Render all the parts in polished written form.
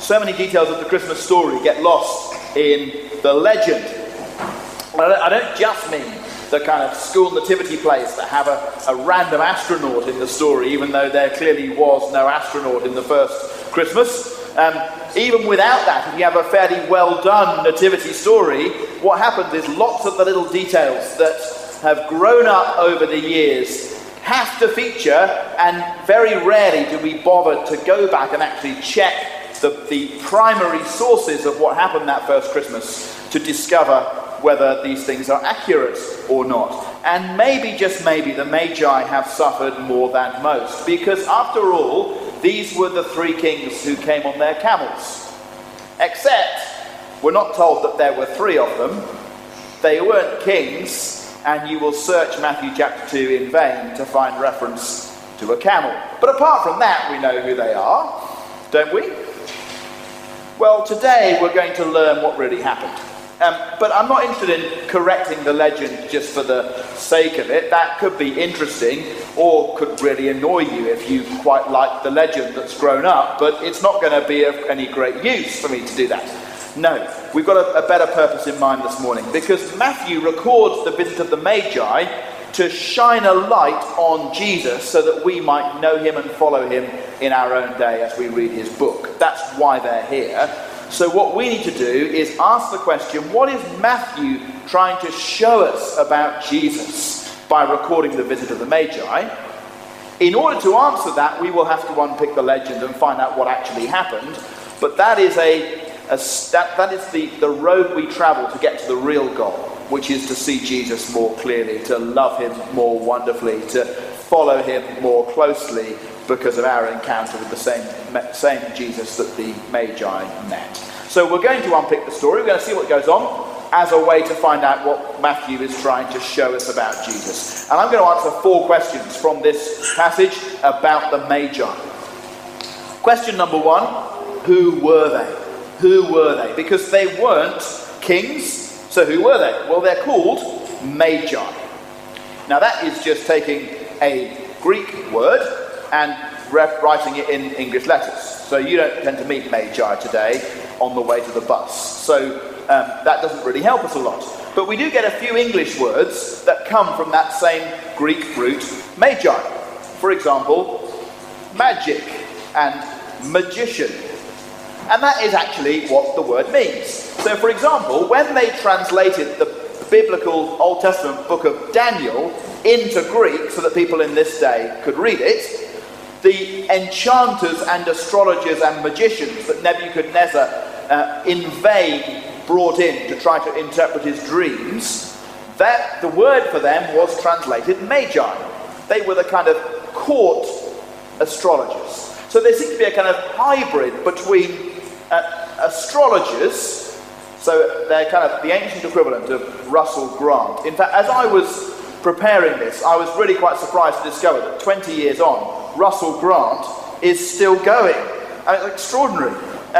So many details of the Christmas story get lost in the legend. I don't just mean the kind of school nativity plays that have a random astronaut in the story, even though there clearly was no astronaut in the first Christmas. Even without that, if you have a fairly well done nativity story, what happens is lots of the little details that have grown up over the years have to feature, and very rarely do we bother to go back and actually check the primary sources of what happened that first Christmas to discover whether these things are accurate or not. And maybe, just maybe, the Magi have suffered more than most, because after all, these were the three kings who came on their camels. Except, we're not told that there were three of them. They weren't kings, and you will search Matthew chapter 2 in vain to find reference to a camel. But apart from that, we know who they are, don't we? Well, today we're going to learn what really happened. But I'm not interested in correcting the legend just for the sake of it. That could be interesting, or could really annoy you if you quite like the legend that's grown up, but it's not going to be of any great use for me to do that. No, we've got a better purpose in mind this morning, because Matthew records the visit of the Magi to shine a light on Jesus so that we might know him and follow him in our own day as we read his book. That's why they're here. So what we need to do is ask the question, what is Matthew trying to show us about Jesus by recording the visit of the Magi? In order to answer that, we will have to unpick the legend and find out what actually happened. But that is the road we travel to get to the real goal, which is to see Jesus more clearly, to love him more wonderfully, to follow him more closely, because of our encounter with the same Jesus that the Magi met. So we're going to unpick the story. We're going to see what goes on as a way to find out what Matthew is trying to show us about Jesus. And I'm going to answer 4 questions from this passage about the Magi. Question number 1, who were they? Who were they? Because they weren't kings, so who were they? Well, they're called Magi. Now that is just taking a Greek word and writing it in English letters. So you don't tend to meet Magi today on the way to the bus. So that doesn't really help us a lot. But we do get a few English words that come from that same Greek root, Magi. For example, magic and magician. And that is actually what the word means. So for example, when they translated the biblical Old Testament book of Daniel into Greek so that people in this day could read it, the enchanters and astrologers and magicians that Nebuchadnezzar in vain brought in to try to interpret his dreams, that the word for them was translated Magi. They were the kind of court astrologers. So there seems to be a kind of hybrid between astrologers, so they're kind of the ancient equivalent of Russell Grant. In fact, as I was preparing this, I was really quite surprised to discover that 20 years on, Russell Grant is still going. It's extraordinary.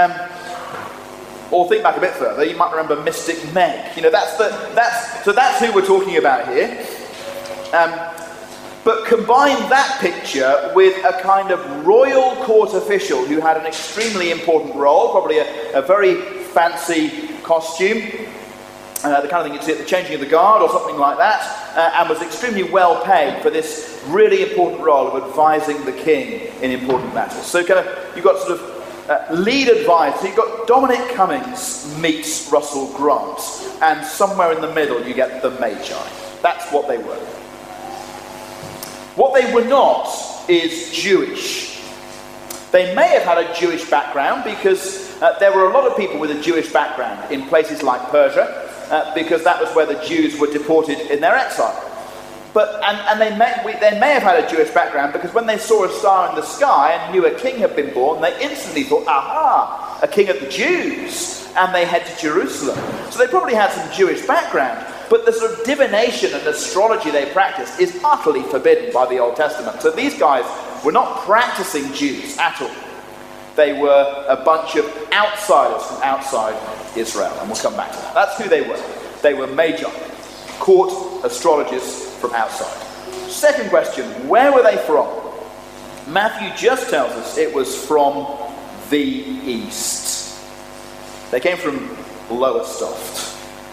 Or think back a bit further, you might remember Mystic Meg. You know, that's who we're talking about here. But combine that picture with a kind of royal court official who had an extremely important role, probably a very fancy costume, the kind of thing you'd see at the changing of the guard or something like that, and was extremely well paid for this really important role of advising the king in important matters. So kind of you've got sort of lead advisor. You've got Dominic Cummings meets Russell Grant, and somewhere in the middle you get the Magi. That's what they were. What they were not is Jewish. They may have had a Jewish background because there were a lot of people with a Jewish background in places like Persia, because that was where the Jews were deported in their exile. But they may have had a Jewish background because when they saw a star in the sky and knew a king had been born, they instantly thought, aha, a king of the Jews, and they head to Jerusalem. So they probably had some Jewish background, but the sort of divination and astrology they practiced is utterly forbidden by the Old Testament. So these guys were not practicing Jews at all. They were a bunch of outsiders from outside Israel, and we'll come back to that. That's who they were. They were Magi, court astrologers from outside. Second question, where were they from? Matthew just tells us it was from the east. They came from Lowestoft.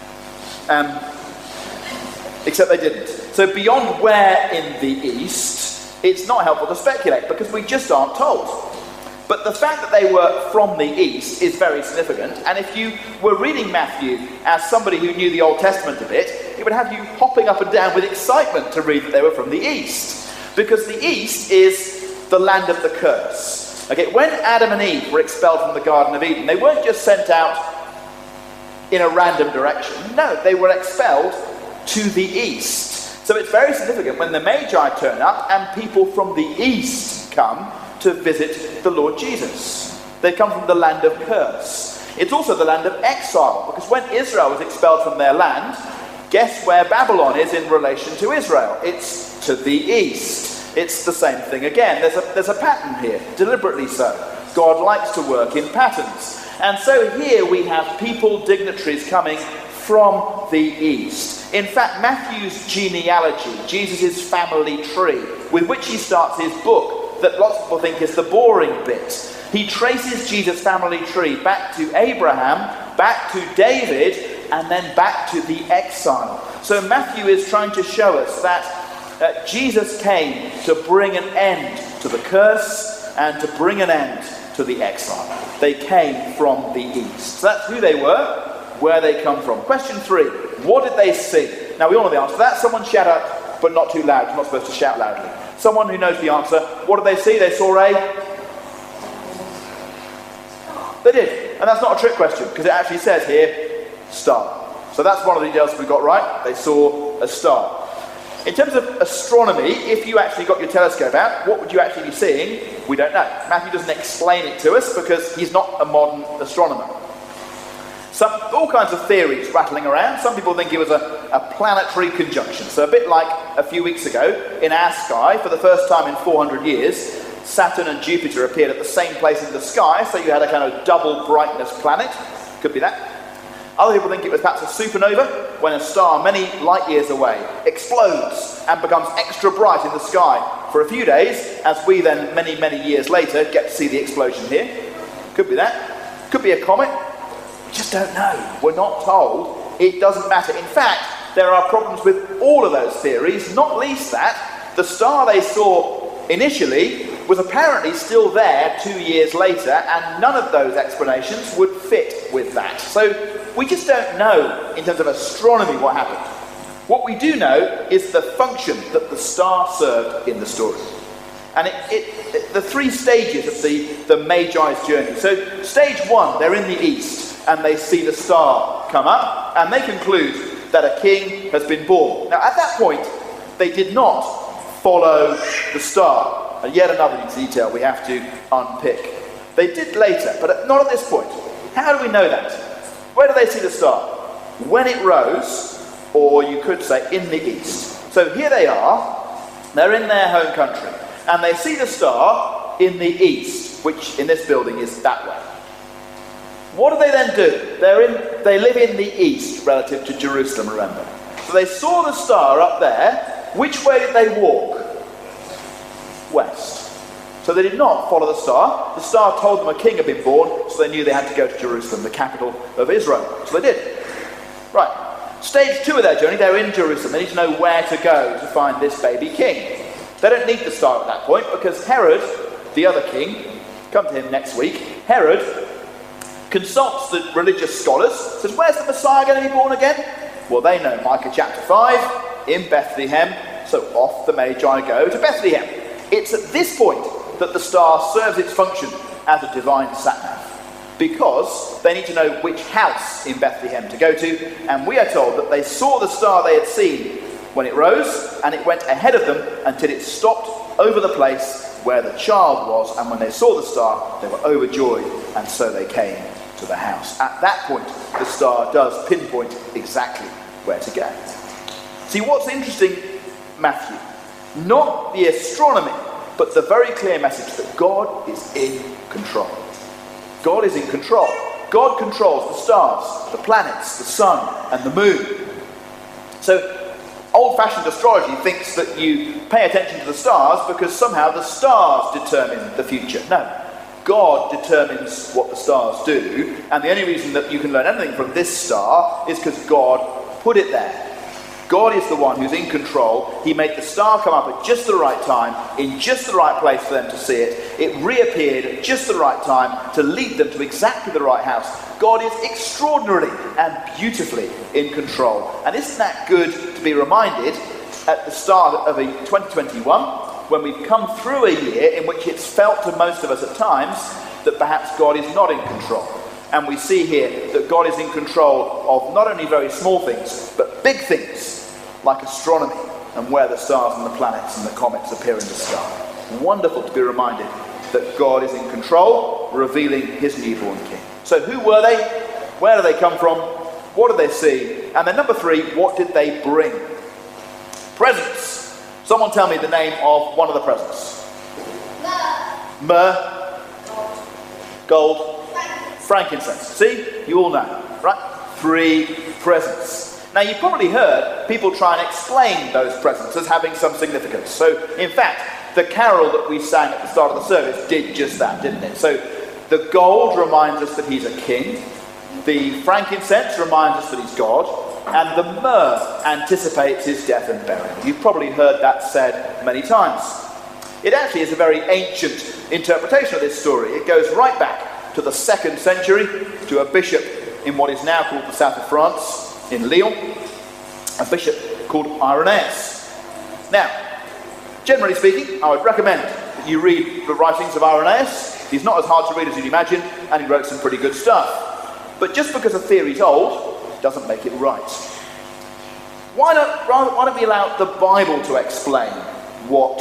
Except they didn't. So beyond where in the east, it's not helpful to speculate because we just aren't told. But the fact that they were from the east is very significant. And if you were reading Matthew as somebody who knew the Old Testament a bit, it would have you hopping up and down with excitement to read that they were from the east. Because the east is the land of the curse. Okay, when Adam and Eve were expelled from the Garden of Eden, they weren't just sent out in a random direction. No, they were expelled to the east. So it's very significant when the Magi turn up and people from the east come to visit the Lord Jesus. They come from the land of curse. It's also the land of exile, because when Israel was expelled from their land, guess where Babylon is in relation to Israel? It's to the east. It's the same thing again. There's a pattern here, deliberately so. God likes to work in patterns. And so here we have people, dignitaries coming from the east. In fact, Matthew's genealogy, Jesus' family tree, with which he starts his book, that lots of people think is the boring bit. He traces Jesus' family tree back to Abraham, back to David, and then back to the exile. So Matthew is trying to show us that Jesus came to bring an end to the curse and to bring an end to the exile. They came from the east. So that's who they were, where they come from. Question 3, what did they see? Now we all know the answer to that. Someone shout out, but not too loud. You're not supposed to shout loudly. Someone who knows the answer. What did they see? They saw They did. And that's not a trick question, because it actually says here, star. So that's one of the details we got right. They saw a star. In terms of astronomy, if you actually got your telescope out, what would you actually be seeing? We don't know. Matthew doesn't explain it to us because he's not a modern astronomer. All kinds of theories rattling around. Some people think it was a planetary conjunction. So a bit like a few weeks ago in our sky, for the first time in 400 years, Saturn and Jupiter appeared at the same place in the sky, so you had a kind of double brightness planet. Could be that. Other people think it was perhaps a supernova, when a star many light years away explodes and becomes extra bright in the sky for a few days, as we then, many, many years later, get to see the explosion here. Could be that. Could be a comet. We just don't know. We're not told. It doesn't matter. In fact, there are problems with all of those theories, not least that the star they saw initially was apparently still there 2 years later, and none of those explanations would fit with that. So we just don't know, in terms of astronomy, what happened. What we do know is the function that the star served in the story. And the 3 stages of the Magi's journey. So stage 1, they're in the east, and they see the star come up, and they conclude that a king has been born. Now, at that point, they did not follow the star. And yet another detail we have to unpick. They did later, but not at this point. How do we know that? Where do they see the star? When it rose, or you could say in the east. So here they are, they're in their home country, and they see the star in the east, which in this building is that way. What do they then do? They live in the east relative to Jerusalem, remember. So they saw the star up there. Which way did they walk? West. So they did not follow the star. The star told them a king had been born, so they knew they had to go to Jerusalem, the capital of Israel. So they did. Right. Stage 2 of their journey, they're in Jerusalem. They need to know where to go to find this baby king. They don't need the star at that point, because Herod, the other king, come to him next week, Herod consults the religious scholars, says, where's the Messiah going to be born again? Well, they know Micah chapter 5, in Bethlehem, so off the Magi go to Bethlehem. It's at this point that the star serves its function as a divine sat-nav, because they need to know which house in Bethlehem to go to, and we are told that they saw the star they had seen when it rose, and it went ahead of them until it stopped over the place where the child was, and when they saw the star, they were overjoyed, and so they came to the house. At that point, the star does pinpoint exactly where to go. See, what's interesting, Matthew, not the astronomy, but the very clear message that God is in control. God is in control. God controls the stars, the planets, the sun, and the moon. So, old-fashioned astrology thinks that you pay attention to the stars because somehow the stars determine the future. No. God determines what the stars do, and the only reason that you can learn anything from this star is because God put it there. God is the one who's in control. He made the star come up at just the right time, in just the right place for them to see it. It reappeared at just the right time to lead them to exactly the right house. God is extraordinarily and beautifully in control. And isn't that good to be reminded at the start of 2021, when we've come through a year in which it's felt to most of us at times that perhaps God is not in control. And we see here that God is in control of not only very small things, but big things, like astronomy and where the stars and the planets and the comets appear in the sky. Wonderful to be reminded that God is in control, revealing his newborn king. So who were they? Where do they come from? What did they see? And then number 3, what did they bring? Presents. Someone tell me the name of one of the presents. Myrrh. Gold. Frankincense. See? You all know, right? 3 presents. Now, you've probably heard people try and explain those presents as having some significance. So, in fact, the carol that we sang at the start of the service did just that, didn't it? So, the gold reminds us that he's a king. The frankincense reminds us that he's God. And the myrrh anticipates his death and burial. You've probably heard that said many times. It actually is a very ancient interpretation of this story. It goes right back to the 2nd century, to a bishop in what is now called the south of France, in Lyon, a bishop called Irenaeus. Now, generally speaking, I would recommend that you read the writings of Irenaeus. He's not as hard to read as you'd imagine, and he wrote some pretty good stuff. But just because a theory's old doesn't make it right. Why don't we allow the Bible to explain what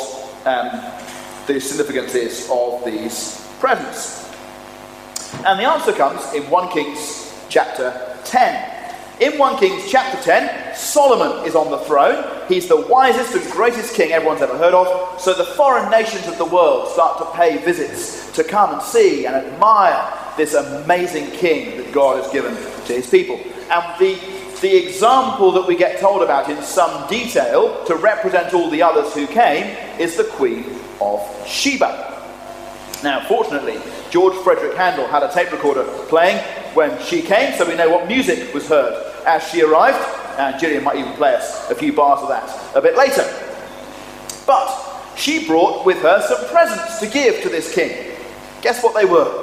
the significance is of these presents? And the answer comes in 1 Kings chapter 10. In 1 Kings chapter 10, Solomon is on the throne. He's the wisest and greatest king everyone's ever heard of. So the foreign nations of the world start to pay visits to come and see and admire this amazing king that God has given to his people. And the example that we get told about in some detail to represent all the others who came is the Queen of Sheba. Now, fortunately, George Frederick Handel had a tape recorder playing when she came, so we know what music was heard as she arrived. And Gillian might even play us a few bars of that a bit later. But she brought with her some presents to give to this king. Guess what they were?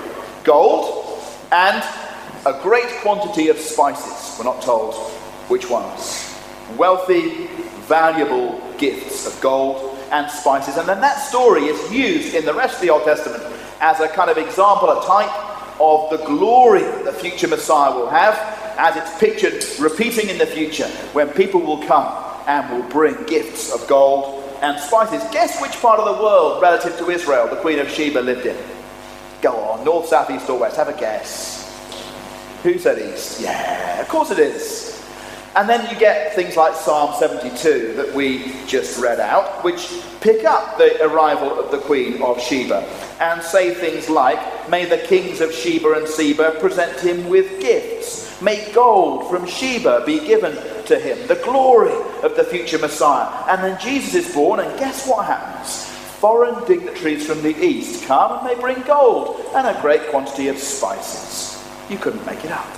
Gold and a great quantity of spices. We're not told which ones. Wealthy, valuable gifts of gold and spices. And then that story is used in the rest of the Old Testament as a kind of example, a type of the glory that the future Messiah will have, as it's pictured repeating in the future, when people will come and will bring gifts of gold and spices. Guess which part of the world relative to Israel the Queen of Sheba lived in? Go on, north, south, east or west, have a guess. Who said east? Yeah, of course it is. And then you get things like Psalm 72 that we just read out, which pick up the arrival of the Queen of Sheba and say things like, may the kings of Sheba and Seba present him with gifts. May gold from Sheba be given to him, the glory of the future Messiah. And then Jesus is born, and guess what happens? Foreign dignitaries from the east come and they bring gold and a great quantity of spices. You couldn't make it up.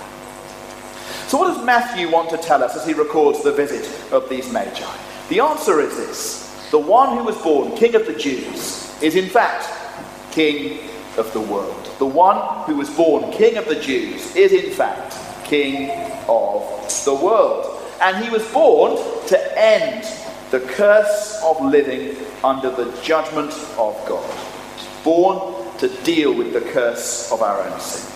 So what does Matthew want to tell us as he records the visit of these magi? The answer is this. The one who was born King of the Jews is in fact King of the world. The one who was born King of the Jews is in fact King of the world. And he was born to end the curse of living under the judgment of God. Born to deal with the curse of our own sin.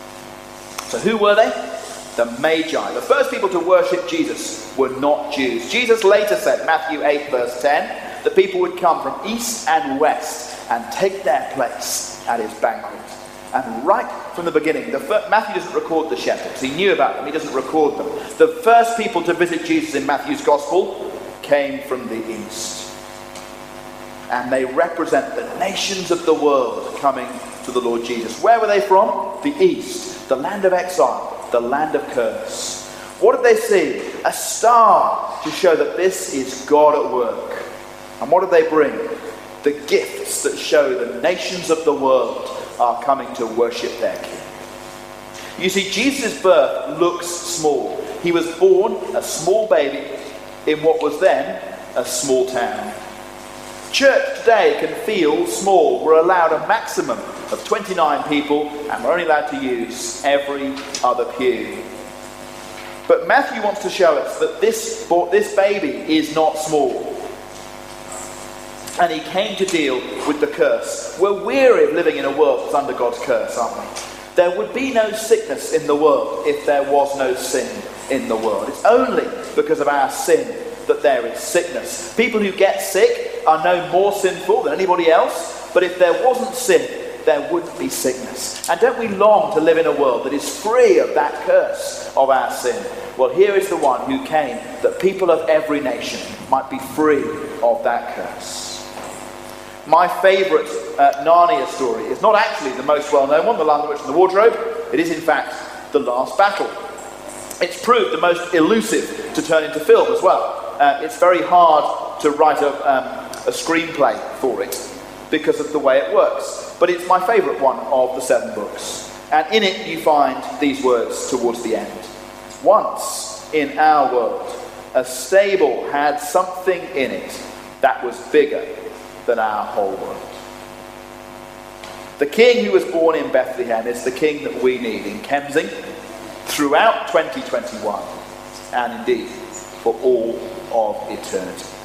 So who were they? The Magi. The first people to worship Jesus were not Jews. Jesus later said, Matthew 8 verse 10, that people would come from east and west and take their place at his banquet. And right from the beginning, Matthew doesn't record the shepherds. He knew about them. He doesn't record them. The first people to visit Jesus in Matthew's gospel came from the east. And they represent the nations of the world coming to the Lord Jesus. Where were they from? The east, the land of exile, the land of curse. What did they see? A star to show that this is God at work. And what did they bring? The gifts that show the nations of the world are coming to worship their King. You see, Jesus' birth looks small. He was born a small baby in what was then a small town. Church today can feel small. We're allowed a maximum of 29 people, and we're only allowed to use every other pew. But Matthew wants to show us that this baby is not small. And he came to deal with the curse. We're weary of living in a world that's under God's curse, aren't we? There would be no sickness in the world if there was no sin in the world. It's only because of our sin that there is sickness. People who get sick are no more sinful than anybody else, but if there wasn't sin, there wouldn't be sickness. And don't we long to live in a world that is free of that curse of our sin? Well, here is the one who came that people of every nation might be free of that curse. My favourite Narnia story is not actually the most well-known one, The Lion, the Witch and the Wardrobe. It is, in fact, The Last Battle. It's proved the most elusive to turn into film as well. It's very hard to write a screenplay for it because of the way it works. But it's my favourite one of the 7 books. And in it you find these words towards the end. Once in our world, a stable had something in it that was bigger than our whole world. The king who was born in Bethlehem is the king that we need in Kemsing throughout 2021 and indeed for all of eternity.